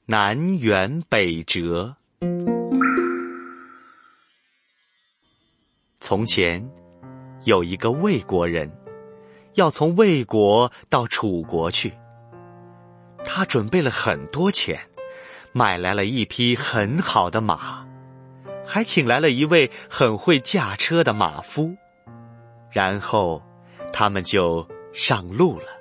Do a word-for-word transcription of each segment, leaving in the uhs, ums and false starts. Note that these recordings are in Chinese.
南辕北辙。从前有一个魏国人，要从魏国到楚国去。他准备了很多钱，买来了一匹很好的马，还请来了一位很会驾车的马夫。然后他们就上路了。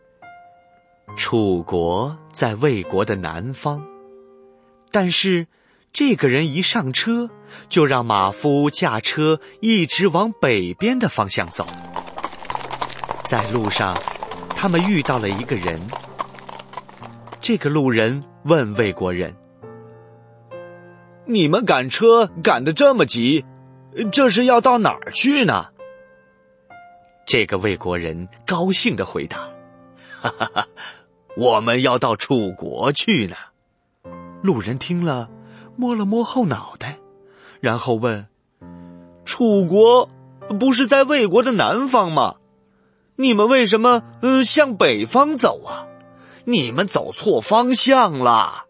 楚国在魏国的南方，但是这个人一上车，就让马夫驾车一直往北边的方向走。在路上，他们遇到了一个人。这个路人问魏国人：“ 你们赶车赶得这么急，这是要到哪儿去呢？” 这个魏国人高兴地回答：“哈哈哈，我们要到楚国去呢。”路人听了，摸了摸后脑袋，然后问：“ 楚国不是在魏国的南方吗？你们为什么、呃、向北方走啊？你们走错方向了。”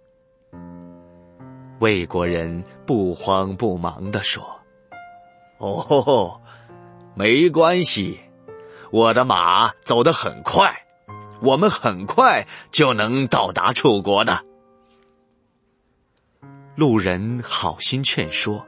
魏国人不慌不忙地说：“ 哦，没关系，我的马走得很快，我们很快就能到达楚国的。” 路人好心劝说：“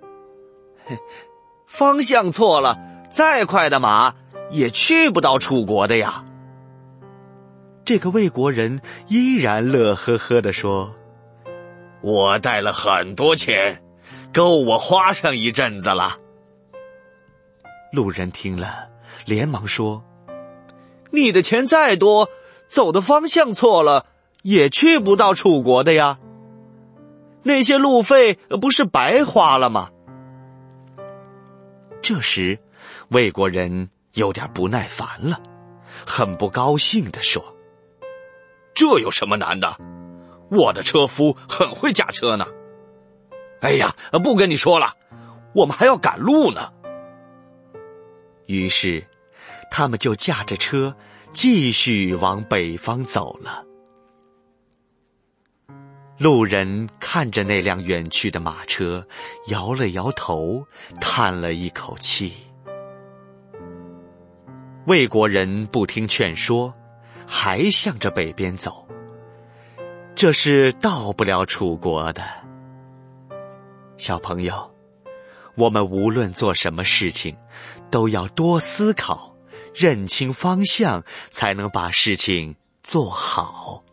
方向错了，再快的马也去不到楚国的呀。” 这个魏国人依然乐呵呵地说：“ 我带了很多钱，够我花上一阵子了。” 路人听了，连忙说：“ 你的钱再多，走的方向错了，也去不到楚国的呀。那些路费不是白花了吗？” 这时，魏国人有点不耐烦了，很不高兴地说：“ 这有什么难的？我的车夫很会驾车呢。哎呀，不跟你说了，我们还要赶路呢。” 于是，他们就驾着车继续往北方走了。路人看着那辆远去的马车，摇了摇头，叹了一口气。魏国人不听劝说，还向着北边走，这是到不了楚国的。小朋友，我们无论做什么事情，都要多思考，认清方向，才能把事情做好。